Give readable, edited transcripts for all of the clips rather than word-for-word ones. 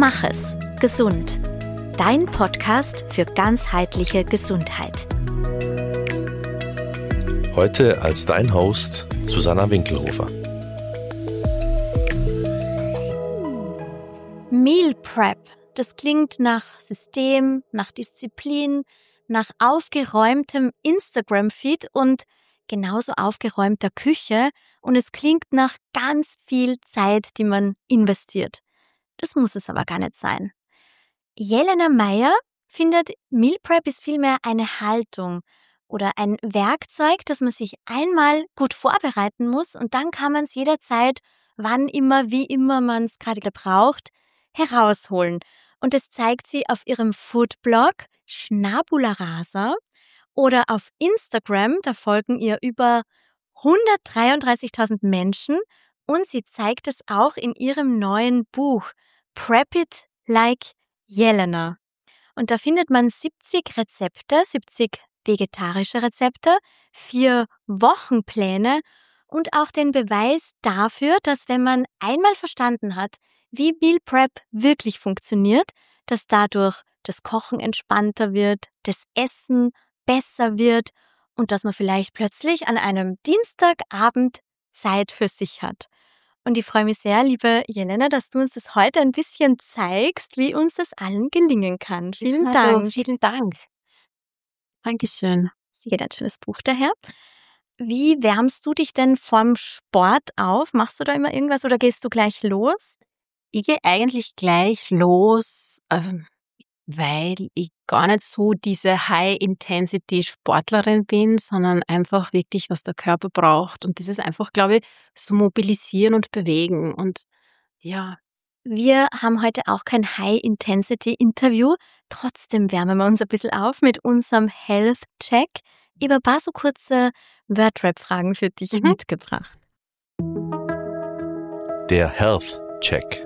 Mach es gesund. Dein Podcast für ganzheitliche Gesundheit. Heute als dein Host Susanna Winkelhofer. Meal Prep, das klingt nach System, nach Disziplin, nach aufgeräumtem Instagram-Feed und genauso aufgeräumter Küche und es klingt nach ganz viel Zeit, die man investiert. Das muss es aber gar nicht sein. Jelena Meyer findet, Meal Prep ist vielmehr eine Haltung oder ein Werkzeug, das man sich einmal gut vorbereiten muss und dann kann man es jederzeit, wann immer, wie immer man es gerade braucht, herausholen. Und das zeigt sie auf ihrem Foodblog Schnabula Rasa oder auf Instagram, da folgen ihr über 133.000 Menschen und sie zeigt es auch in ihrem neuen Buch Prep It Like Jelena. Und da findet man 70 Rezepte, 70 vegetarische Rezepte, 4 Wochenpläne und auch den Beweis dafür, dass wenn man einmal verstanden hat, wie Meal Prep wirklich funktioniert, dass dadurch das Kochen entspannter wird, das Essen besser wird und dass man vielleicht plötzlich an einem Dienstagabend Zeit für sich hat. Und ich freue mich sehr, liebe Jelena, dass du uns das heute ein bisschen zeigst, wie uns das allen gelingen kann. Vielen Dank. Vielen Dank. Dankeschön. Sie geht ein schönes Buch daher. Wie wärmst du dich denn vorm Sport auf? Machst du da immer irgendwas oder gehst du gleich los? Ich gehe eigentlich gleich los, weil ich gar nicht so diese High-Intensity-Sportlerin bin, sondern einfach wirklich, was der Körper braucht. Und das ist einfach, glaube ich, so mobilisieren und bewegen. Und ja. Wir haben heute auch kein High-Intensity-Interview. Trotzdem wärmen wir uns ein bisschen auf mit unserem Health-Check. Ich habe ein paar so kurze Word-Rap-Fragen für dich mitgebracht. Der Health Check.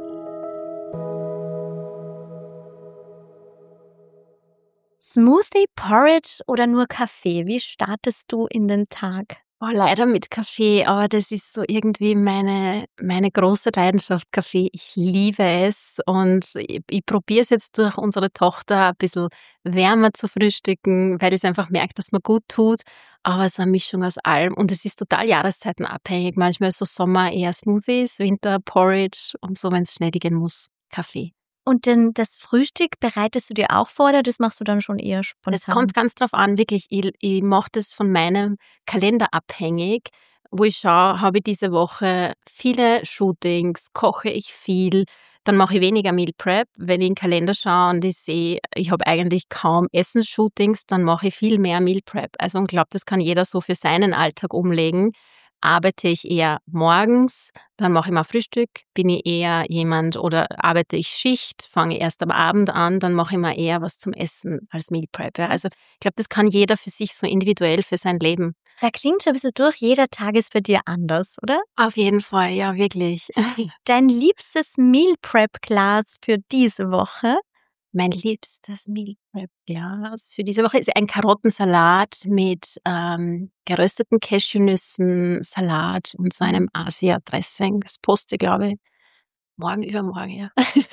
Smoothie, Porridge oder nur Kaffee? Wie startest du in den Tag? Oh, leider mit Kaffee, aber das ist so irgendwie meine große Leidenschaft, Kaffee. Ich liebe es und ich probiere es jetzt durch unsere Tochter ein bisschen wärmer zu frühstücken, weil ich es einfach merke, dass mir gut tut. Aber es ist eine Mischung aus allem und es ist total jahreszeitenabhängig. Manchmal so Sommer eher Smoothies, Winter Porridge und so, wenn es schnell gehen muss, Kaffee. Und denn das Frühstück bereitest du dir auch vor oder das machst du dann schon eher spontan? Es kommt ganz drauf an, wirklich. Ich mache das von meinem Kalender abhängig, wo ich schaue, habe ich diese Woche viele Shootings, koche ich viel, dann mache ich weniger Meal Prep. Wenn ich in den Kalender schaue und ich sehe, ich habe eigentlich kaum Essensshootings, dann mache ich viel mehr Meal Prep. Also ich glaube, das kann jeder so für seinen Alltag umlegen. Arbeite ich eher morgens, dann mache ich mal Frühstück, bin ich eher jemand oder arbeite ich Schicht, fange erst am Abend an, dann mache ich mal eher was zum Essen als Meal Prep. Ja. Also ich glaube, das kann jeder für sich so individuell für sein Leben. Da klingt schon ein bisschen durch, jeder Tag ist bei dir anders, oder? Auf jeden Fall, ja, wirklich. Dein liebstes Meal Prep Glas für diese Woche? Mein liebstes Meal Prep Glas für diese Woche ist ein Karottensalat mit gerösteten Cashewnüssen, Salat und so einem Asia-Dressing. Das poste, glaube ich, morgen, übermorgen, ja.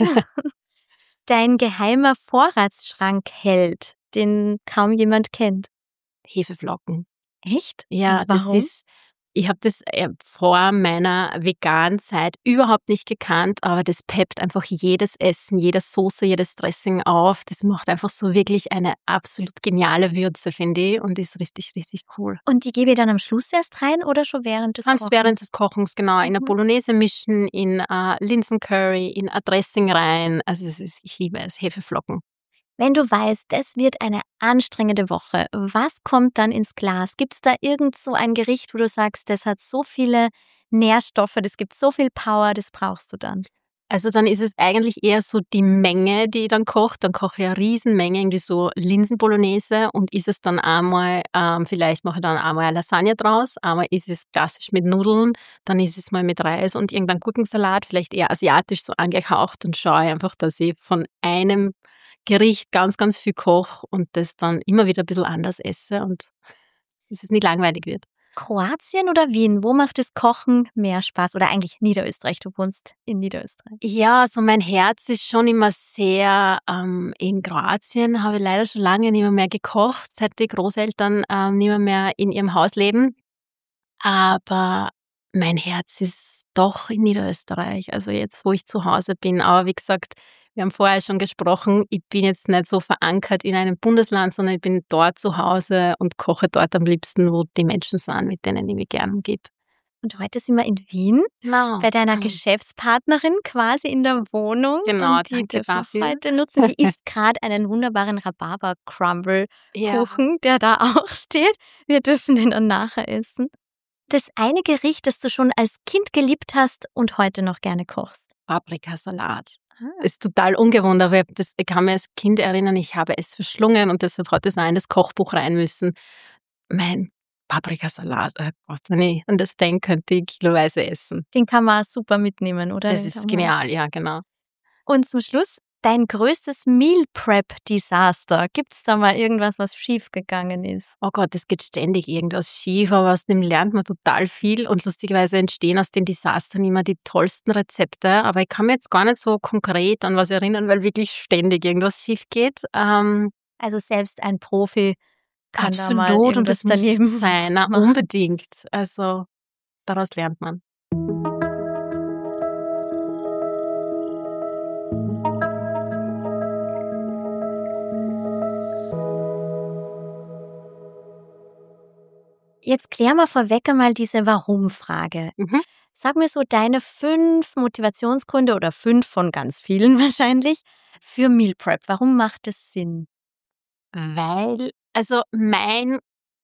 Dein geheimer Vorratsschrank-Held, den kaum jemand kennt. Hefeflocken. Echt? Ja, Warum? ich habe das vor meiner veganen Zeit überhaupt nicht gekannt, aber das peppt einfach jedes Essen, jede Soße, jedes Dressing auf. Das macht einfach so wirklich eine absolut geniale Würze, finde ich, und ist richtig, richtig cool. Und die gebe ich dann am Schluss erst rein oder schon während des Kannst Kochens? während des Kochens, genau, in eine Bolognese mischen, in Linsencurry, in ein Dressing rein. Also ich liebe es, Hefeflocken. Wenn du weißt, es wird eine anstrengende Woche, was kommt dann ins Glas? Gibt es da irgend so ein Gericht, wo du sagst, das hat so viele Nährstoffe, das gibt so viel Power, das brauchst du dann? Also dann ist es eigentlich eher so die Menge, die ich dann koche. Dann koche ich eine Riesenmenge, irgendwie so Linsenbolognese und ist es dann einmal, vielleicht mache ich dann einmal eine Lasagne draus, einmal ist es klassisch mit Nudeln, dann ist es mal mit Reis und irgendein Gurkensalat, vielleicht eher asiatisch so angehaucht und schaue einfach, dass ich von einem Gericht ganz, viel koche und das dann immer wieder ein bisschen anders esse und dass es nicht langweilig wird. Kroatien oder Wien? Wo macht das Kochen mehr Spaß? Oder eigentlich Niederösterreich, du wohnst in Niederösterreich. Ja, also mein Herz ist schon immer sehr in Kroatien. Habe ich leider schon lange nicht mehr gekocht, seit die Großeltern nicht mehr in ihrem Haus leben. Aber mein Herz ist doch in Niederösterreich, also jetzt, wo ich zu Hause bin. Aber wie gesagt, wir haben vorher schon gesprochen, ich bin jetzt nicht so verankert in einem Bundesland, sondern ich bin dort zu Hause und koche dort am liebsten, wo die Menschen sind, mit denen ich mich gerne umgebe. Und heute sind wir in Wien Genau. bei deiner Geschäftspartnerin quasi in der Wohnung. Genau, und die danke dürfen wir dafür. heute nutzen. Die isst gerade einen wunderbaren Rhabarber-Crumble-Kuchen, Ja. der da auch steht. Wir dürfen den dann nachher essen. Das eine Gericht, das du schon als Kind geliebt hast und heute noch gerne kochst. Paprikasalat. Ist total ungewohnt, aber ich kann mich als Kind erinnern, ich habe es verschlungen und deshalb hat es auch in das Kochbuch rein müssen. Mein Paprikasalat, oh Gott, wenn ich an das denke, könnte ich kiloweise essen. Den kann man super mitnehmen, oder? Das Den ist kann man- genial, ja, genau. Und zum Schluss, dein größtes Meal Prep-Desaster. Gibt es da mal irgendwas, was schiefgegangen ist? Oh Gott, es geht ständig irgendwas schief, aber aus dem lernt man total viel und lustigerweise entstehen aus den Desastern immer die tollsten Rezepte. Aber ich kann mir jetzt gar nicht so konkret an was erinnern, weil wirklich ständig irgendwas schief geht. Also selbst ein Profi kann da mal Absolut, und das irgendwas muss daneben sein, na, machen. unbedingt. Also daraus lernt man. Jetzt klären wir vorweg einmal diese Warum-Frage. Mhm. Sag mir so deine 5 Motivationsgründe oder 5 von ganz vielen wahrscheinlich für Meal Prep. Warum macht es Sinn? Weil, also mein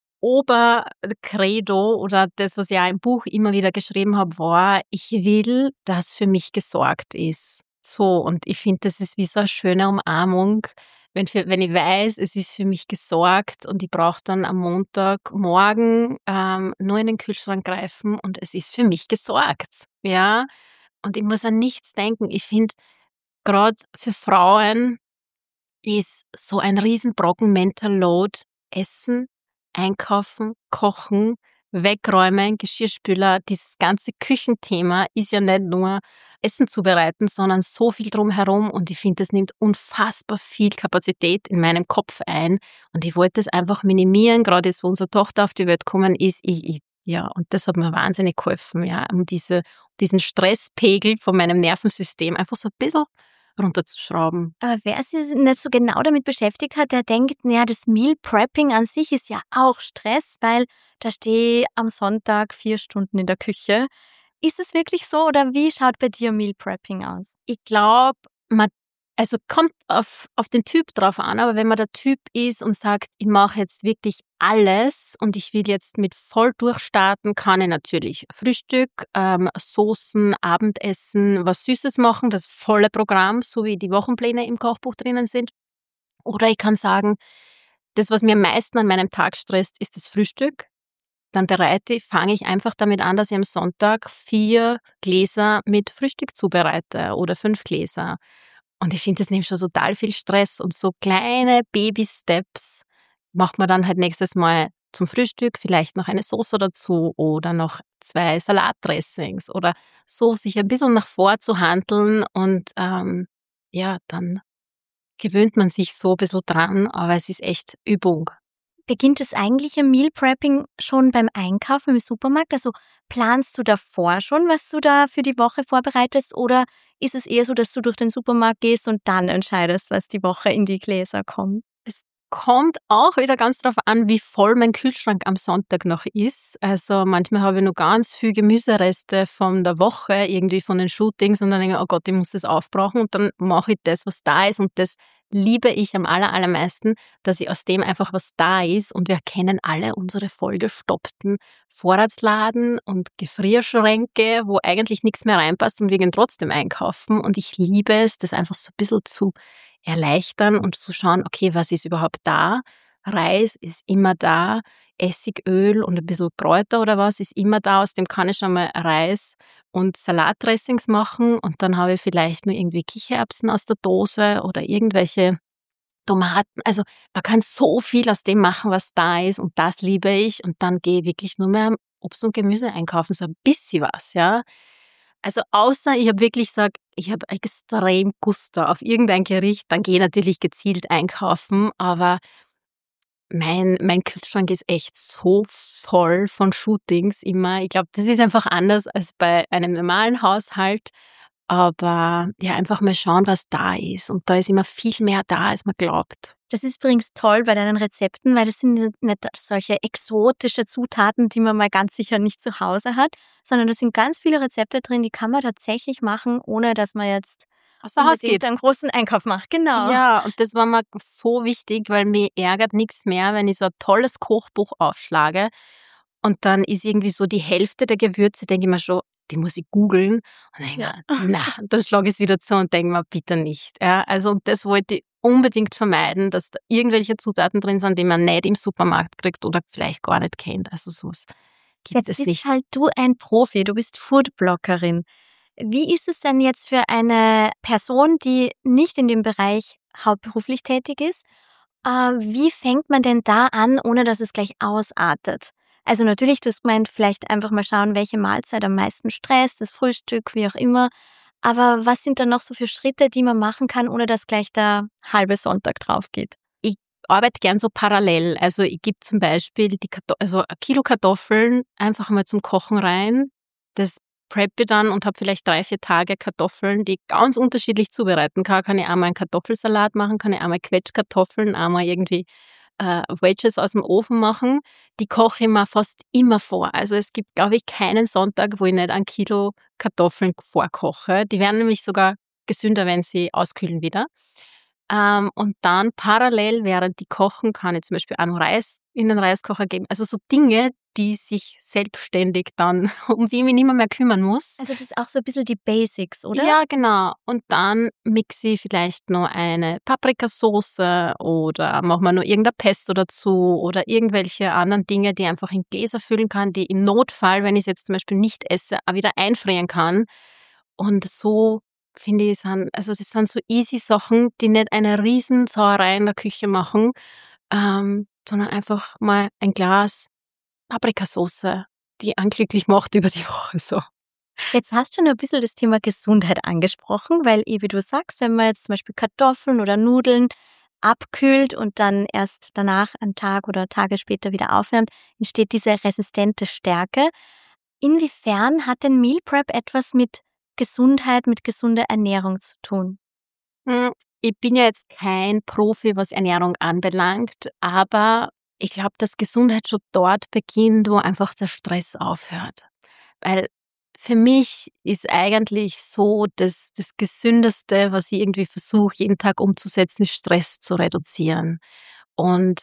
Obercredo oder das, was ich auch im Buch immer wieder geschrieben habe, war, ich will, dass für mich gesorgt ist. So, und ich finde, das ist wie so eine schöne Umarmung, wenn ich weiß, es ist für mich gesorgt und ich brauche dann am Montagmorgen nur in den Kühlschrank greifen und es ist für mich gesorgt. Ja, und ich muss an nichts denken. Ich finde, gerade für Frauen ist so ein Riesenbrocken Mental Load. Essen, einkaufen, kochen, wegräumen, Geschirrspüler. Dieses ganze Küchenthema ist ja nicht nur Essen zubereiten, sondern so viel drumherum. Und ich finde, das nimmt unfassbar viel Kapazität in meinem Kopf ein. Und ich wollte das einfach minimieren, gerade jetzt, wo unsere Tochter auf die Welt gekommen ist. Ja, und das hat mir wahnsinnig geholfen, ja, um diesen Stresspegel von meinem Nervensystem einfach so ein bisschen runterzuschrauben. Aber wer sich nicht so genau damit beschäftigt hat, der denkt, naja, das Meal Prepping an sich ist ja auch Stress, weil da stehe ich am Sonntag 4 Stunden in der Küche. Ist es wirklich so oder wie schaut bei dir Meal Prepping aus? Ich glaube, also kommt auf den Typ drauf an, aber wenn man der Typ ist und sagt, ich mache jetzt wirklich alles und ich will jetzt mit voll durchstarten, kann ich natürlich Frühstück, Soßen, Abendessen, was Süßes machen, das volle Programm, so wie die Wochenpläne im Kochbuch drinnen sind. Oder ich kann sagen, das, was mir am meisten an meinem Tag stresst, ist das Frühstück. Dann fange ich einfach damit an, dass ich am Sonntag 4 Gläser mit Frühstück zubereite oder 5 Gläser. Und ich finde, das nimmt schon total viel Stress. Und so kleine Baby-Steps macht man dann halt nächstes Mal zum Frühstück vielleicht noch eine Soße dazu oder noch 2 Salatdressings oder so, sich ein bisschen nach vor zu handeln. Und ja, dann gewöhnt man sich so ein bisschen dran, aber es ist echt Übung. Beginnt das eigentliche Meal Prepping schon beim Einkaufen im Supermarkt? Also planst du davor schon, was du da für die Woche vorbereitest oder ist es eher so, dass du durch den Supermarkt gehst und dann entscheidest, was die Woche in die Gläser kommt? Es kommt auch wieder ganz darauf an, wie voll mein Kühlschrank am Sonntag noch ist. Also manchmal habe ich noch ganz viel Gemüsereste von der Woche, irgendwie von den Shootings und dann denke ich, oh Gott, ich muss das aufbrauchen und dann mache ich das, was da ist und das liebe ich am allermeisten, dass ich aus dem einfach was da ist und wir kennen alle unsere vollgestoppten Vorratsladen und Gefrierschränke, wo eigentlich nichts mehr reinpasst und wir gehen trotzdem einkaufen und ich liebe es, das einfach so ein bisschen zu erleichtern und zu schauen, okay, was ist überhaupt da? Reis ist immer da, Essigöl und ein bisschen Kräuter oder was ist immer da, aus dem kann ich schon mal Reis und Salatdressings machen und dann habe ich vielleicht nur irgendwie Kichererbsen aus der Dose oder irgendwelche Tomaten. Also man kann so viel aus dem machen, was da ist und das liebe ich. Und dann gehe ich wirklich nur mehr Obst und Gemüse einkaufen, so ein bisschen was, ja. Also außer ich habe wirklich gesagt, ich habe extrem Gusto auf irgendein Gericht, dann gehe ich natürlich gezielt einkaufen, aber mein Kühlschrank ist echt so voll von Shootings immer. Ich glaube, das ist einfach anders als bei einem normalen Haushalt. Aber ja, einfach mal schauen, was da ist. Und da ist immer viel mehr da, als man glaubt. Das ist übrigens toll bei deinen Rezepten, weil das sind nicht solche exotische Zutaten, die man mal ganz sicher nicht zu Hause hat, sondern da sind ganz viele Rezepte drin, die kann man tatsächlich machen, ohne dass man jetzt Außer Haus geht. einen großen Einkauf macht. Genau. Ja, und das war mir so wichtig, weil mir ärgert nichts mehr, wenn ich so ein tolles Kochbuch aufschlage und dann ist irgendwie so die Hälfte der Gewürze, denke ich mir schon, die muss ich googeln. Und denke mir, na, dann schlage ich es wieder zu und denke mir, bitte nicht. Ja, also und das wollte ich unbedingt vermeiden, dass da irgendwelche Zutaten drin sind, die man nicht im Supermarkt kriegt oder vielleicht gar nicht kennt. Also sowas gibt es Jetzt nicht. bist halt du ein Profi, du bist Foodbloggerin. Wie ist es denn jetzt für eine Person, die nicht in dem Bereich hauptberuflich tätig ist? Wie fängt man denn da an, ohne dass es gleich ausartet? Also natürlich, du hast gemeint, vielleicht einfach mal schauen, welche Mahlzeit am meisten stresst, das Frühstück, wie auch immer. Aber was sind dann noch so für Schritte, die man machen kann, ohne dass gleich der halbe Sonntag drauf geht? Ich arbeite gern so parallel. Also ich gebe zum Beispiel also ein Kilo Kartoffeln einfach mal zum Kochen rein. Das preppe dann und habe vielleicht 3-4 Tage Kartoffeln, die ich ganz unterschiedlich zubereiten kann. Kann ich einmal einen Kartoffelsalat machen, kann ich einmal Quetschkartoffeln, einmal irgendwie Wedges aus dem Ofen machen. Die koche ich mir fast immer vor. Also es gibt, glaube ich, keinen Sonntag, wo ich nicht 1 Kilo Kartoffeln vorkoche. Die werden nämlich sogar gesünder, wenn sie auskühlen wieder. Und dann parallel, während die kochen, kann ich zum Beispiel auch noch Reis in den Reiskocher geben. Also so Dinge, die sich selbstständig dann, um die ich mich nicht mehr kümmern muss. Also das ist auch so ein bisschen die Basics, oder? Ja, genau. Und dann mixe ich vielleicht noch eine Paprikasauce oder mache mir noch irgendein Pesto dazu oder irgendwelche anderen Dinge, die ich einfach in Gläser füllen kann, die im Notfall, wenn ich es jetzt zum Beispiel nicht esse, auch wieder einfrieren kann. Und so finde ich, das sind so easy Sachen, die nicht eine Riesensauerei in der Küche machen, sondern einfach mal ein Glas Paprikasauce, die anglücklich macht über die Woche so. Jetzt hast du schon ein bisschen das Thema Gesundheit angesprochen, weil wie du sagst, wenn man jetzt zum Beispiel Kartoffeln oder Nudeln abkühlt und dann erst danach einen Tag oder Tage später wieder aufwärmt, entsteht diese resistente Stärke. Inwiefern hat denn Meal Prep etwas mit Gesundheit, mit gesunder Ernährung zu tun? Ich bin ja jetzt kein Profi, was Ernährung anbelangt, aber ich glaube, dass Gesundheit schon dort beginnt, wo einfach der Stress aufhört. Weil für mich ist eigentlich so, dass das Gesündeste, was ich irgendwie versuche, jeden Tag umzusetzen, ist Stress zu reduzieren. Und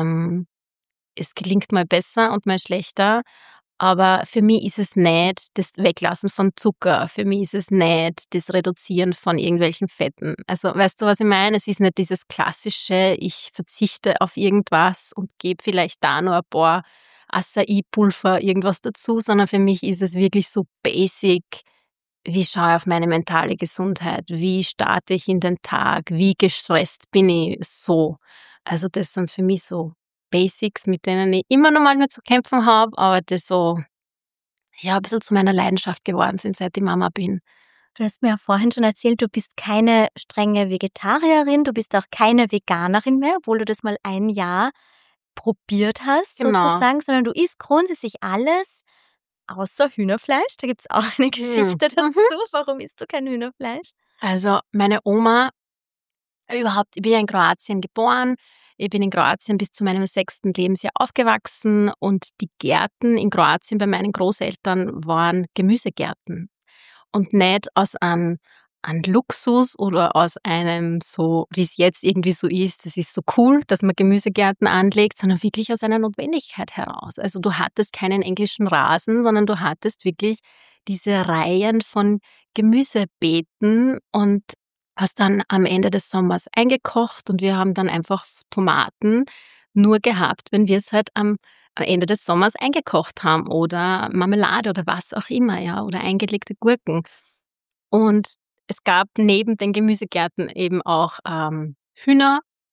es gelingt mal besser und mal schlechter. Aber für mich ist es nicht das Weglassen von Zucker. Für mich ist es nicht das Reduzieren von irgendwelchen Fetten. Also weißt du, was ich meine? Es ist nicht dieses klassische, ich verzichte auf irgendwas und gebe vielleicht da nur ein paar Acai-Pulver irgendwas dazu, sondern für mich ist es wirklich so basic. Wie schaue ich auf meine mentale Gesundheit? Wie starte ich in den Tag? Wie gestresst bin ich so? Also das sind für mich so Basics, mit denen ich immer noch mal zu kämpfen habe, aber das so, ja, ein bisschen zu meiner Leidenschaft geworden sind, seit ich Mama bin. Du hast mir ja vorhin schon erzählt, du bist keine strenge Vegetarierin, du bist auch keine Veganerin mehr, obwohl du das mal ein Jahr probiert hast, Genau. sozusagen, sondern du isst grundsätzlich alles, außer Hühnerfleisch. Da gibt's auch eine Geschichte dazu. Warum isst du kein Hühnerfleisch? Also meine Oma, ich bin ja in Kroatien geboren. Ich bin in Kroatien bis zu meinem 6. Lebensjahr aufgewachsen und die Gärten in Kroatien bei meinen Großeltern waren Gemüsegärten. Und nicht aus einem Luxus oder aus einem so, wie es jetzt irgendwie so ist, das ist so cool, dass man Gemüsegärten anlegt, sondern wirklich aus einer Notwendigkeit heraus. Also du hattest keinen englischen Rasen, sondern du hattest wirklich diese Reihen von Gemüsebeeten und hast dann am Ende des Sommers eingekocht und wir haben dann einfach Tomaten nur gehabt, wenn wir es halt am Ende des Sommers eingekocht haben oder Marmelade oder was auch immer, ja, oder eingelegte Gurken. Und es gab neben den Gemüsegärten eben auch Hühner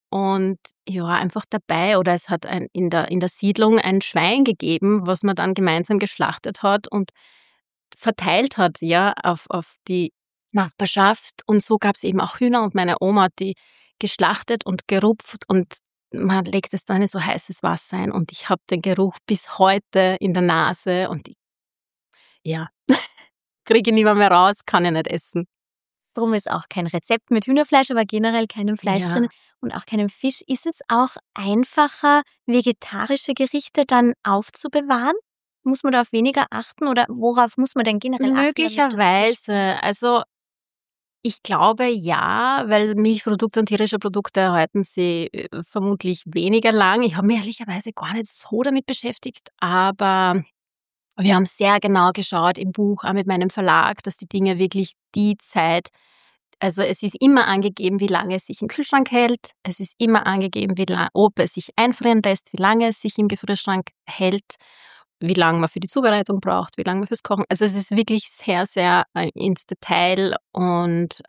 Und ich war einfach dabei, oder es hat in der Siedlung ein Schwein gegeben, was man dann gemeinsam geschlachtet hat und verteilt hat, ja, auf die Nachbarschaft. Und so gab es eben auch Hühner und meine Oma hat die geschlachtet und gerupft und man legt es dann in so heißes Wasser ein und ich habe den Geruch bis heute in der Nase und ja, kriege ihn nicht mehr raus, kann ich nicht essen. Drum ist auch kein Rezept mit Hühnerfleisch, aber generell keinem Fleisch Ja. drin und auch keinem Fisch. Ist es auch einfacher, vegetarische Gerichte dann aufzubewahren? Muss man da auf weniger achten oder worauf muss man denn generell achten, damit das frisch Möglicherweise. Also ich glaube ja, weil Milchprodukte und tierische Produkte halten sie vermutlich weniger lang. Ich habe mich ehrlicherweise gar nicht so damit beschäftigt, aber wir haben sehr genau geschaut im Buch, auch mit meinem Verlag, dass die Dinge wirklich die Zeit, also es ist immer angegeben, wie lange es sich im Kühlschrank hält. Es ist immer angegeben, ob es sich einfrieren lässt, wie lange es sich im Gefrierschrank hält, wie lange man für die Zubereitung braucht, wie lange man fürs Kochen. Also es ist wirklich sehr, sehr ins Detail und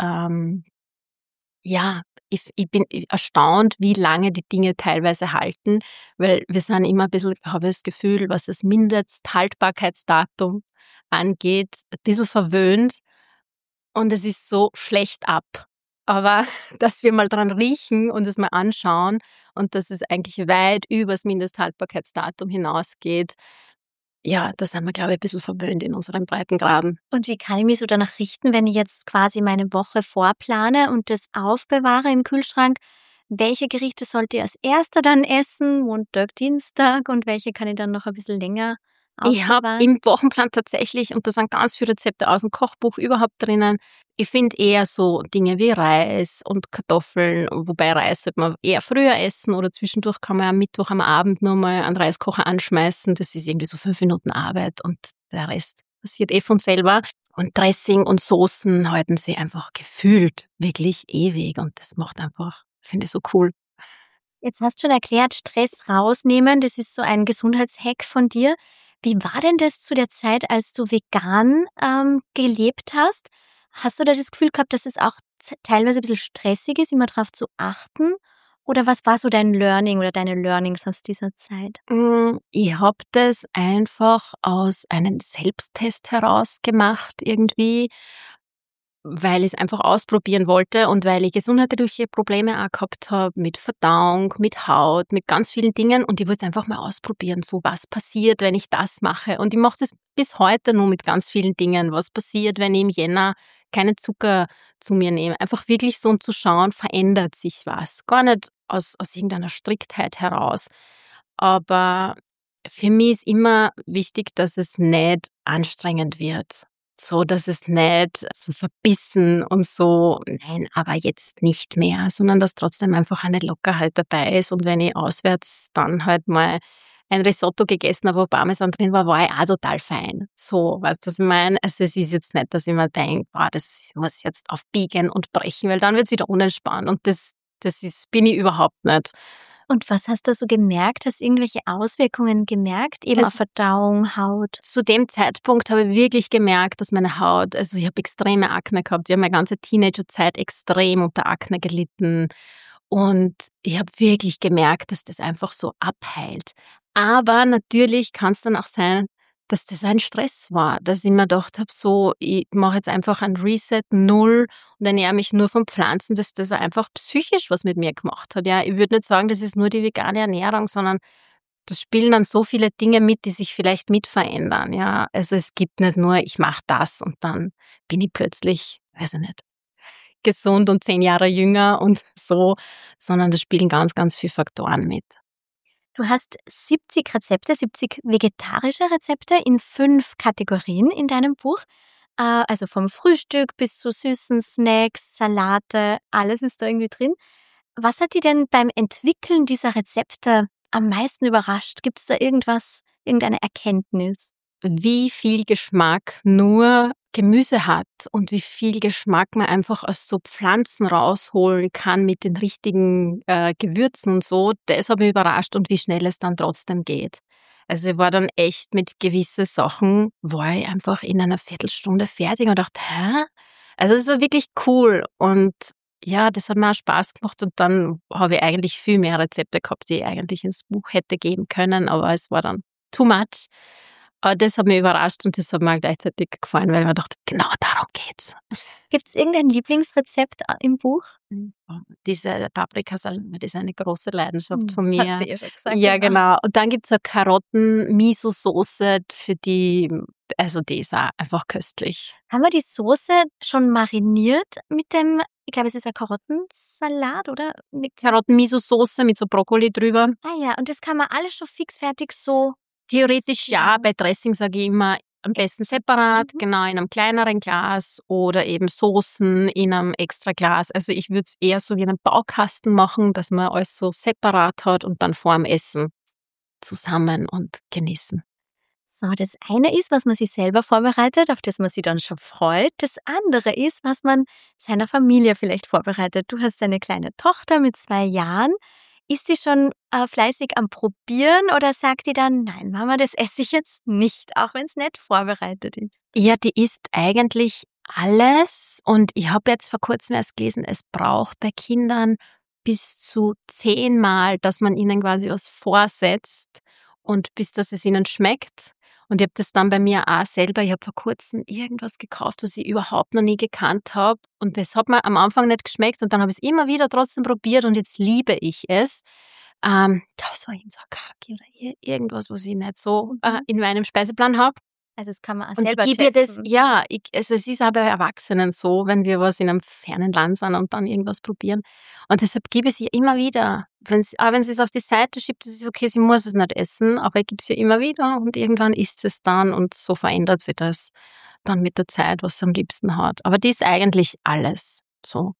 ja, ich bin erstaunt, wie lange die Dinge teilweise halten, weil wir sind immer ein bisschen, habe ich das Gefühl, was das Mindesthaltbarkeitsdatum angeht, ein bisschen verwöhnt und es ist so schlecht ab. Aber dass wir mal dran riechen und es mal anschauen und dass es eigentlich weit übers Mindesthaltbarkeitsdatum hinausgeht, ja, da sind wir, glaube ich, ein bisschen verwöhnt in unseren Breitengraden. Und wie kann ich mich so danach richten, wenn ich jetzt quasi meine Woche vorplane und das aufbewahre im Kühlschrank? Welche Gerichte sollte ich als erster dann essen, Montag, Dienstag, und welche kann ich dann noch ein bisschen länger Ich habe aufbewahren? im Wochenplan tatsächlich, und da sind ganz viele Rezepte aus dem Kochbuch überhaupt drinnen, ich finde eher so Dinge wie Reis und Kartoffeln, wobei Reis sollte man eher früher essen oder zwischendurch kann man am Mittwoch am Abend nur mal einen Reiskocher anschmeißen. Das ist irgendwie so 5 Minuten Arbeit und der Rest passiert von selber. Und Dressing und Soßen halten sie einfach gefühlt wirklich ewig und das macht einfach, finde ich so cool. Jetzt hast du schon erklärt, Stress rausnehmen, das ist so ein Gesundheitshack von dir. Wie war denn das zu der Zeit, als du vegan gelebt hast? Hast du da das Gefühl gehabt, dass es auch teilweise ein bisschen stressig ist, immer darauf zu achten? Oder was war so dein Learning oder deine Learnings aus dieser Zeit? Ich habe das einfach aus einem Selbsttest heraus gemacht irgendwie, weil ich es einfach ausprobieren wollte und weil ich gesundheitliche Probleme auch gehabt habe mit Verdauung, mit Haut, mit ganz vielen Dingen und ich wollte es einfach mal ausprobieren, so was passiert, wenn ich das mache. Und ich mache das bis heute nur mit ganz vielen Dingen. Was passiert, wenn ich im Jänner keinen Zucker zu mir nehme? Einfach wirklich so, um zu schauen, verändert sich was. Gar nicht aus irgendeiner Striktheit heraus. Aber für mich ist immer wichtig, dass es nicht anstrengend wird. So, dass es nicht so verbissen und so, nein, aber jetzt nicht mehr, sondern dass trotzdem einfach eine Lockerheit dabei ist. Und wenn ich auswärts dann halt mal ein Risotto gegessen habe, wo Parmesan drin war, war ich auch total fein. So, weißt du, was ich meine? Also es ist jetzt nicht, dass ich mir denke, boah, das muss jetzt auf Biegen und Brechen, weil dann wird es wieder unentspannt. Und bin ich überhaupt nicht. Und was hast du so gemerkt? Hast du irgendwelche Auswirkungen gemerkt? Eben auf Verdauung, Haut? Zu dem Zeitpunkt habe ich wirklich gemerkt, dass meine Haut, also ich habe extreme Akne gehabt. Ich habe meine ganze Teenagerzeit extrem unter Akne gelitten. Und ich habe wirklich gemerkt, dass das einfach so abheilt. Aber natürlich kann es dann auch sein, dass das ein Stress war, dass ich mir gedacht habe, so, ich mache jetzt einfach ein Reset null und ernähre mich nur von Pflanzen, dass das einfach psychisch was mit mir gemacht hat. Ja, ich würde nicht sagen, das ist nur die vegane Ernährung, sondern da spielen dann so viele Dinge mit, die sich vielleicht mit verändern. Ja, also es gibt nicht nur, ich mache das und dann bin ich plötzlich, weiß ich nicht, gesund und 10 Jahre jünger und so, sondern da spielen ganz, ganz viele Faktoren mit. Du hast 70 Rezepte, 70 vegetarische Rezepte in 5 Kategorien in deinem Buch. Also vom Frühstück bis zu süßen Snacks, Salate, alles ist da irgendwie drin. Was hat dich denn beim Entwickeln dieser Rezepte am meisten überrascht? Gibt es da irgendwas, irgendeine Erkenntnis? Wie viel Geschmack nur Gemüse hat und wie viel Geschmack man einfach aus so Pflanzen rausholen kann mit den richtigen Gewürzen und so, das hat mich überrascht und wie schnell es dann trotzdem geht. Also ich war dann echt mit gewissen Sachen, war ich einfach in einer Viertelstunde fertig und dachte, hä? Also es war wirklich cool und ja, das hat mir auch Spaß gemacht und dann habe ich eigentlich viel mehr Rezepte gehabt, die ich eigentlich ins Buch hätte geben können, aber es war dann too much. Aber das hat mich überrascht und das hat mir auch gleichzeitig gefallen, weil ich mir dachte, genau darum geht's. Gibt es irgendein Lieblingsrezept im Buch? Diese Paprikasalami, das ist eine große Leidenschaft von Das mir. hast du schon gesagt. Ja, genau. Und dann gibt's so Karotten-Miso-Soße für die, also die ist auch einfach köstlich. Haben wir die Soße schon mariniert mit dem, ich glaube, es ist ein Karottensalat, oder? Karotten-Miso-Soße mit so Brokkoli drüber. Ja, und das kann man alles schon fixfertig so. Theoretisch ja, bei Dressing sage ich immer am besten separat, genau in einem kleineren Glas oder eben Soßen in einem extra Glas. Also ich würde es eher so wie einen Baukasten machen, dass man alles so separat hat und dann vor dem Essen zusammen und genießen. So, das eine ist, was man sich selber vorbereitet, auf das man sich dann schon freut. Das andere ist, was man seiner Familie vielleicht vorbereitet. Du hast eine kleine Tochter mit 2 Jahren. Ist sie schon fleißig am Probieren oder sagt die dann, nein, Mama, das esse ich jetzt nicht, auch wenn es nicht vorbereitet ist? Ja, die isst eigentlich alles und ich habe jetzt vor kurzem erst gelesen, es braucht bei Kindern bis zu 10-mal, dass man ihnen quasi was vorsetzt und bis dass es ihnen schmeckt. Und ich habe das dann bei mir auch selber, ich habe vor kurzem irgendwas gekauft, was ich überhaupt noch nie gekannt habe und das hat mir am Anfang nicht geschmeckt und dann habe ich es immer wieder trotzdem probiert und jetzt liebe ich es. Das war irgend so ein Kaki oder irgendwas, was ich nicht so in meinem Speiseplan habe. Also das kann man auch Und selber ich gebe ihr das, testen. ja, also es ist auch bei Erwachsenen so, wenn wir was in einem fernen Land sind und dann irgendwas probieren. Und deshalb gebe ich es ihr immer wieder. Auch wenn sie es auf die Seite schiebt, das ist okay, sie muss es nicht essen, aber ich gebe es ihr immer wieder und irgendwann isst es dann und so verändert sich das dann mit der Zeit, was sie am liebsten hat. Aber die ist eigentlich alles so.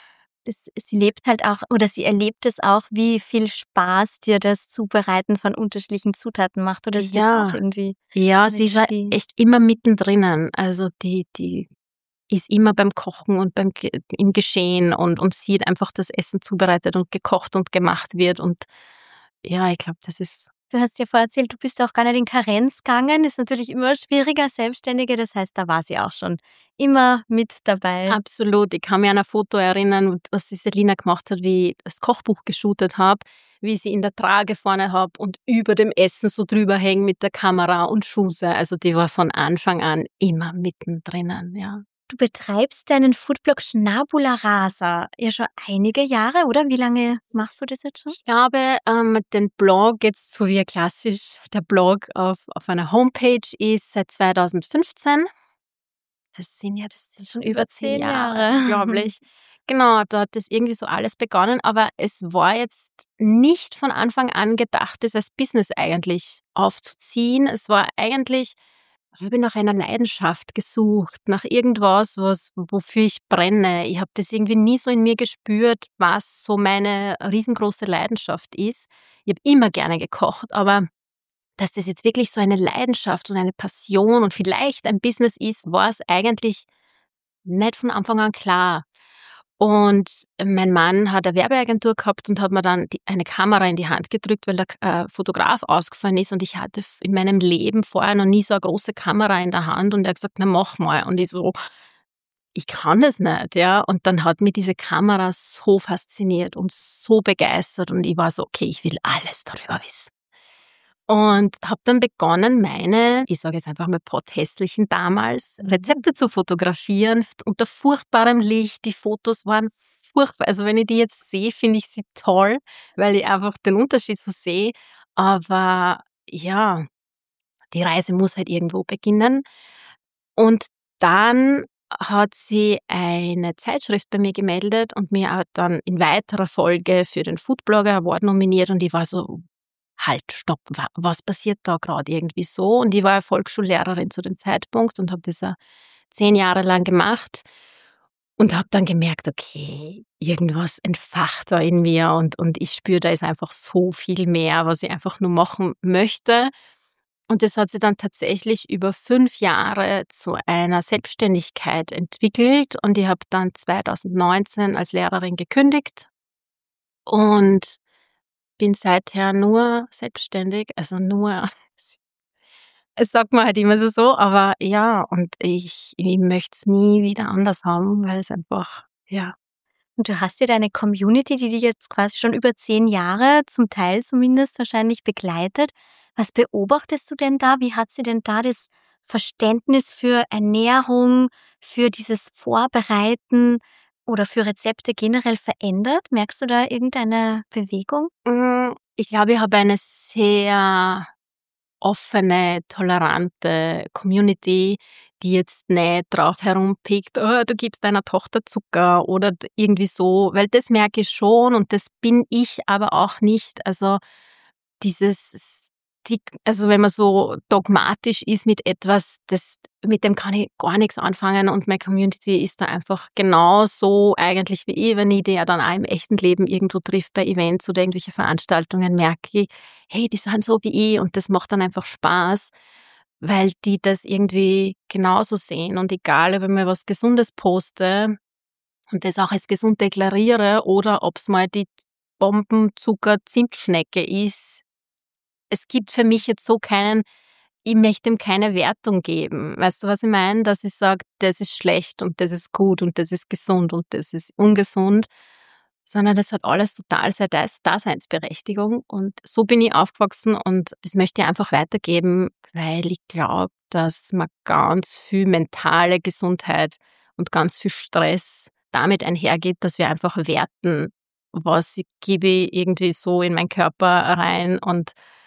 Sie lebt halt auch, oder sie erlebt es auch, wie viel Spaß dir das Zubereiten von unterschiedlichen Zutaten macht. Oder es wird auch irgendwie Ja, sie ist ja mitspielen. echt immer mittendrin. Also die ist immer beim Kochen und im Geschehen und sieht einfach, dass Essen zubereitet und gekocht und gemacht wird. Und ja, ich glaube, das ist. Du hast ja vorher erzählt, du bist auch gar nicht in Karenz gegangen. Ist natürlich immer schwieriger, Selbstständige. Das heißt, da war sie auch schon immer mit dabei. Absolut. Ich kann mich an ein Foto erinnern, was die Selina gemacht hat, wie ich das Kochbuch geshootet habe, wie ich sie in der Trage vorne habe und über dem Essen so drüber hängen mit der Kamera und shoote. Also die war von Anfang an immer mittendrin, ja. Du betreibst deinen Foodblog Schnabula Rasa ja schon einige Jahre, oder? Wie lange machst du das jetzt schon? Ich habe den Blog jetzt, so wie klassisch der Blog auf einer Homepage ist, seit 2015. Das sind jetzt schon über 10 Jahre, unglaublich. Genau, da hat das irgendwie so alles begonnen, aber es war jetzt nicht von Anfang an gedacht, das als Business eigentlich aufzuziehen. Es war eigentlich, ich habe nach einer Leidenschaft gesucht, nach irgendwas, wofür ich brenne. Ich habe das irgendwie nie so in mir gespürt, was so meine riesengroße Leidenschaft ist. Ich habe immer gerne gekocht, aber dass das jetzt wirklich so eine Leidenschaft und eine Passion und vielleicht ein Business ist, war es eigentlich nicht von Anfang an klar. Und mein Mann hat eine Werbeagentur gehabt und hat mir dann eine Kamera in die Hand gedrückt, weil der Fotograf ausgefallen ist und ich hatte in meinem Leben vorher noch nie so eine große Kamera in der Hand und er hat gesagt, na mach mal. Und ich so, ich kann das nicht, ja. Und dann hat mich diese Kamera so fasziniert und so begeistert und ich war so, okay, ich will alles darüber wissen. Und habe dann begonnen, meine, ich sage jetzt einfach mal potthässlichen damals, Rezepte zu fotografieren unter furchtbarem Licht. Die Fotos waren furchtbar. Also wenn ich die jetzt sehe, finde ich sie toll, weil ich einfach den Unterschied so sehe. Aber ja, die Reise muss halt irgendwo beginnen. Und dann hat sie eine Zeitschrift bei mir gemeldet und mir auch dann in weiterer Folge für den Foodblogger Award nominiert und ich war so, halt, stopp, was passiert da gerade irgendwie so? Und ich war ja Volksschullehrerin zu dem Zeitpunkt und habe das ja 10 Jahre lang gemacht und habe dann gemerkt, okay, irgendwas entfacht da in mir und ich spüre, da ist einfach so viel mehr, was ich einfach nur machen möchte. Und das hat sich dann tatsächlich über 5 Jahre zu einer Selbstständigkeit entwickelt und ich habe dann 2019 als Lehrerin gekündigt und bin seither nur selbstständig, also nur, es sagt man halt immer so, aber ja, und ich möchte es nie wieder anders haben, weil es einfach, ja. Und du hast ja deine Community, die dich jetzt quasi schon über 10 Jahre, zum Teil zumindest wahrscheinlich begleitet. Was beobachtest du denn da? Wie hat sie denn da das Verständnis für Ernährung, für dieses Vorbereiten oder für Rezepte generell verändert? Merkst du da irgendeine Bewegung? Ich glaube, ich habe eine sehr offene, tolerante Community, die jetzt nicht drauf herumpickt, oh, du gibst deiner Tochter Zucker oder irgendwie so, weil das merke ich schon und das bin ich aber auch nicht. Also also wenn man so dogmatisch ist mit etwas, mit dem kann ich gar nichts anfangen und meine Community ist da einfach genauso eigentlich wie ich, wenn ich die ja dann auch im echten Leben irgendwo trifft bei Events oder irgendwelche Veranstaltungen, merke ich, hey, die sind so wie ich und das macht dann einfach Spaß, weil die das irgendwie genauso sehen und egal, ob ich mir was Gesundes poste und das auch als gesund deklariere oder ob es mal die Bombenzucker-Zimtschnecke ist, es gibt für mich jetzt so ich möchte ihm keine Wertung geben. Weißt du, was ich meine? Dass ich sage, das ist schlecht und das ist gut und das ist gesund und das ist ungesund, sondern das hat alles total seine Daseinsberechtigung und so bin ich aufgewachsen und das möchte ich einfach weitergeben, weil ich glaube, dass man ganz viel mentale Gesundheit und ganz viel Stress damit einhergeht, dass wir einfach werten, was gebe ich irgendwie so in meinen Körper rein und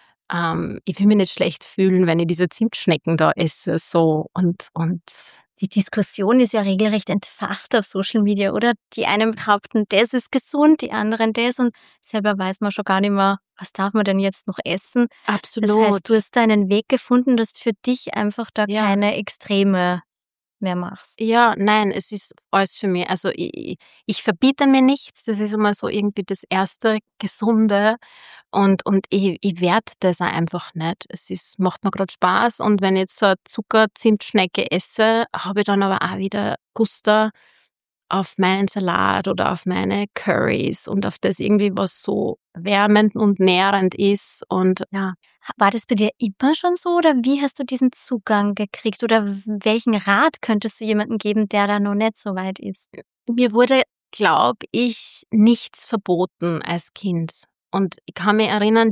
ich will mich nicht schlecht fühlen, wenn ich diese Zimtschnecken da esse, so und Die Diskussion ist ja regelrecht entfacht auf Social Media, oder? Die einen behaupten, das ist gesund, die anderen das und selber weiß man schon gar nicht mehr, was darf man denn jetzt noch essen. Das heißt, du absolut. hast da einen Weg gefunden, dass für dich einfach da Ja. keine Extreme mehr machst. Ja, nein, es ist alles für mich. Also ich verbiete mir nichts, das ist immer so irgendwie das erste Gesunde und ich werte das auch einfach nicht. Macht mir gerade Spaß und wenn ich jetzt so eine Zucker-Zimtschnecke esse, habe ich dann aber auch wieder Guster auf meinen Salat oder auf meine Currys und auf das irgendwie, was so wärmend und nährend ist und ja. War das bei dir immer schon so oder wie hast du diesen Zugang gekriegt oder welchen Rat könntest du jemandem geben, der da noch nicht so weit ist? Mir wurde, glaube ich, nichts verboten als Kind. Und ich kann mich erinnern,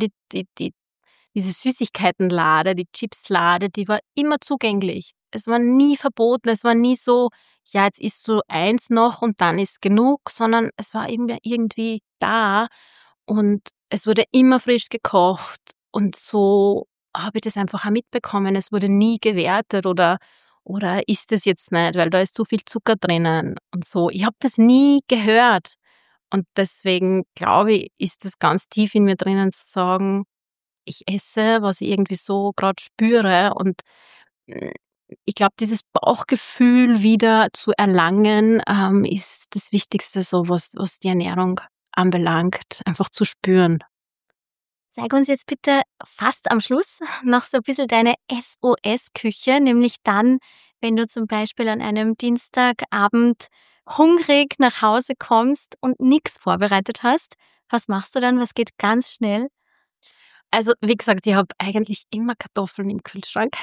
diese Süßigkeitenlade, die Chipslade, die war immer zugänglich. Es war nie verboten, es war nie so, ja, jetzt isst du eins noch und dann ist genug, sondern es war irgendwie da und es wurde immer frisch gekocht und so habe ich das einfach auch mitbekommen. Es wurde nie gewertet oder isst es jetzt nicht, weil da ist zu viel Zucker drinnen und so. Ich habe das nie gehört und deswegen glaube ich, ist das ganz tief in mir drinnen zu sagen, ich esse, was ich irgendwie so gerade spüre und hm, ich glaube, dieses Bauchgefühl wieder zu erlangen, ist das Wichtigste so, was die Ernährung anbelangt, einfach zu spüren. Zeig uns jetzt bitte fast am Schluss noch so ein bisschen deine SOS-Küche, nämlich dann, wenn du zum Beispiel an einem Dienstagabend hungrig nach Hause kommst und nichts vorbereitet hast. Was machst du dann? Was geht ganz schnell? Also, wie gesagt, ich habe eigentlich immer Kartoffeln im Kühlschrank,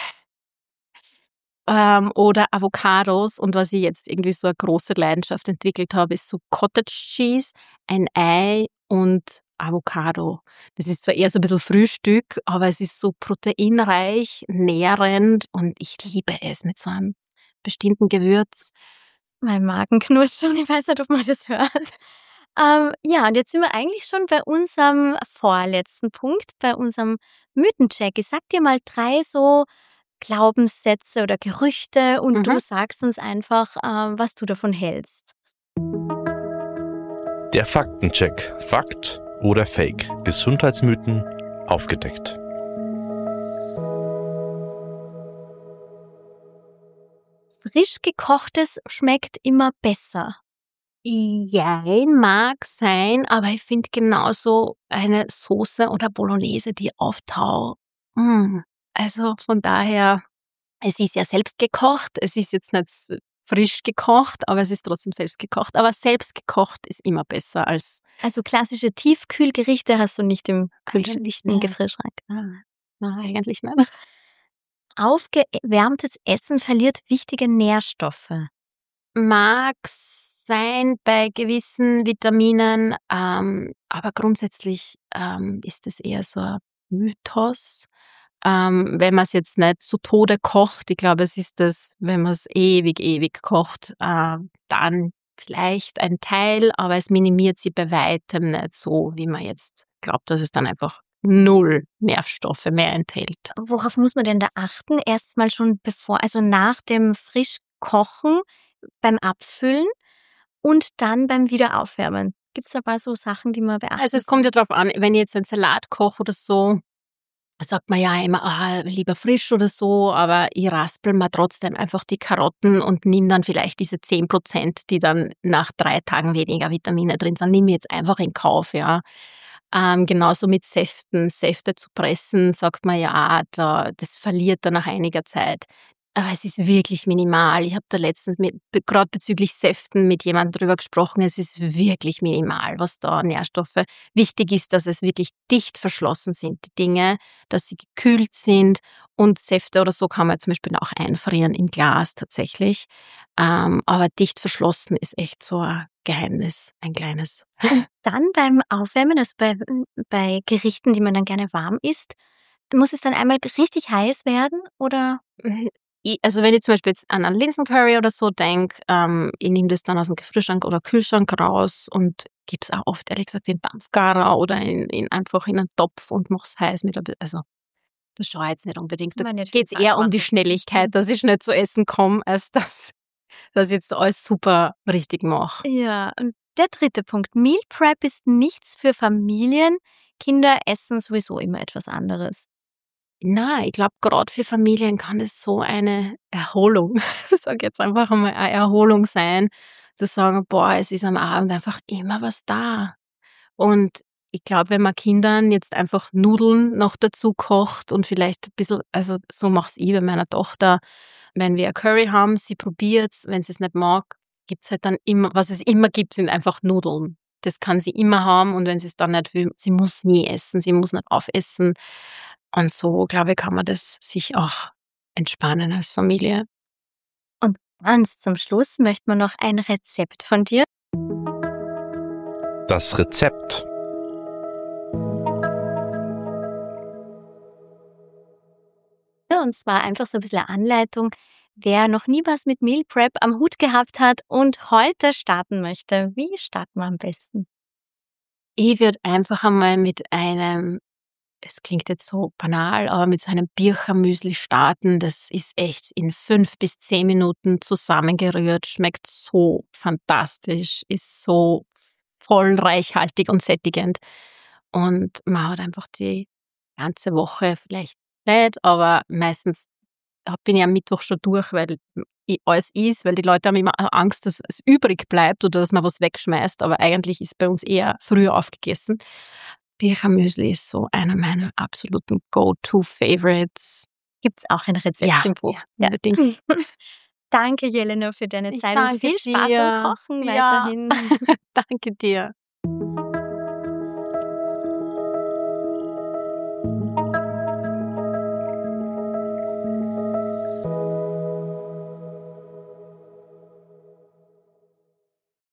oder Avocados und was ich jetzt irgendwie so eine große Leidenschaft entwickelt habe, ist so Cottage Cheese, ein Ei und Avocado. Das ist zwar eher so ein bisschen Frühstück, aber es ist so proteinreich, nährend und ich liebe es mit so einem bestimmten Gewürz. Mein Magen knurrt schon, ich weiß nicht, ob man das hört. Ja, und jetzt sind wir eigentlich schon bei unserem vorletzten Punkt, bei unserem Mythencheck. Ich sag dir mal 3 so Glaubenssätze oder Gerüchte und Mhm. du sagst uns einfach, was du davon hältst. Der Faktencheck. Fakt oder Fake? Gesundheitsmythen aufgedeckt. Frisch gekochtes schmeckt immer besser. Jein, mag sein, aber ich finde genauso eine Soße oder Bolognese, die auftaut. Also von daher, es ist ja selbst gekocht. Es ist jetzt nicht frisch gekocht, aber es ist trotzdem selbst gekocht. Aber selbst gekocht ist immer besser als Also klassische Tiefkühlgerichte hast du nicht im eigentlich im nicht. Gefrierschrank. Nein, eigentlich nicht. Aufgewärmtes Essen verliert wichtige Nährstoffe. Mag sein bei gewissen Vitaminen, aber grundsätzlich ist es eher so ein Mythos. Wenn man es jetzt nicht zu Tode kocht, ich glaube, es ist das, wenn man es ewig kocht, dann vielleicht ein Teil, aber es minimiert sie bei weitem nicht so, wie man jetzt glaubt, dass es dann einfach null Nährstoffe mehr enthält. Worauf muss man denn da achten? Erstmal schon also nach dem Frischkochen, beim Abfüllen und dann beim Wiederaufwärmen. Gibt es aber so Sachen, die man beachten Also es kommt ja drauf an, wenn ich jetzt einen Salat koche oder so, sagt man ja immer, lieber frisch oder so, aber ich raspel mir trotzdem einfach die Karotten und nehme dann vielleicht diese 10%, die dann nach 3 Tagen weniger Vitamine drin sind, nehme ich jetzt einfach in Kauf, ja. Genauso mit Säften. Säfte zu pressen, sagt man ja, das verliert dann nach einiger Zeit. Aber es ist wirklich minimal. Ich habe da letztens gerade bezüglich Säften mit jemandem drüber gesprochen. Es ist wirklich minimal, was da an Nährstoffe. Wichtig ist, dass es wirklich dicht verschlossen sind, die Dinge, dass sie gekühlt sind. Und Säfte oder so kann man zum Beispiel auch einfrieren im Glas tatsächlich. Aber dicht verschlossen ist echt so ein Geheimnis, ein kleines. Dann beim Aufwärmen, also bei Gerichten, die man dann gerne warm isst, muss es dann einmal richtig heiß werden oder? Also wenn ich zum Beispiel jetzt an einen Linsencurry oder so denke, ich nehme das dann aus dem Gefrierschrank oder Kühlschrank raus und gebe es auch oft, ehrlich gesagt, in Dampfgarer oder einfach in einen Topf und mache es heiß mit also das schaue ich jetzt nicht unbedingt. Da geht es eher um die Schnelligkeit, dass ich schnell zu essen komme, als dass ich jetzt alles super richtig mache. Ja, und der 3. Punkt. Meal Prep ist nichts für Familien. Kinder essen sowieso immer etwas anderes. Nein, ich glaube, gerade für Familien kann es so eine Erholung, ich sage jetzt einfach einmal eine Erholung sein, zu sagen, boah, es ist am Abend einfach immer was da. Und ich glaube, wenn man Kindern jetzt einfach Nudeln noch dazu kocht und vielleicht ein bisschen, also so mache ich bei meiner Tochter, wenn wir ein Curry haben, sie probiert's, wenn sie es nicht mag, gibt's halt dann immer, was es immer gibt, sind einfach Nudeln. Das kann sie immer haben und wenn sie es dann nicht will, sie muss nie essen, sie muss nicht aufessen. Und so, glaube ich, kann man das sich auch entspannen als Familie. Und ganz zum Schluss möchte man noch ein Rezept von dir. Das Rezept. Und zwar einfach so ein bisschen eine Anleitung, wer noch nie was mit Meal Prep am Hut gehabt hat und heute starten möchte. Wie starten wir am besten? Ich würde einfach einmal mit einem, es klingt jetzt so banal, aber mit so einem Birchermüsli starten. Das ist echt in 5 bis 10 Minuten zusammengerührt, schmeckt so fantastisch, ist so voll reichhaltig und sättigend. Und man hat einfach die ganze Woche vielleicht nicht, aber meistens bin ich am Mittwoch schon durch, weil ich alles is, weil die Leute haben immer Angst, dass es übrig bleibt oder dass man was wegschmeißt, aber eigentlich ist bei uns eher früher aufgegessen. Birchermüsli ist so einer meiner absoluten Go-To-Favorites. Gibt es auch ein Rezept im Buch? Ja, unbedingt. Danke, Jelena, für deine Zeit und danke viel Spaß dir. beim Kochen Ja. weiterhin. Danke dir.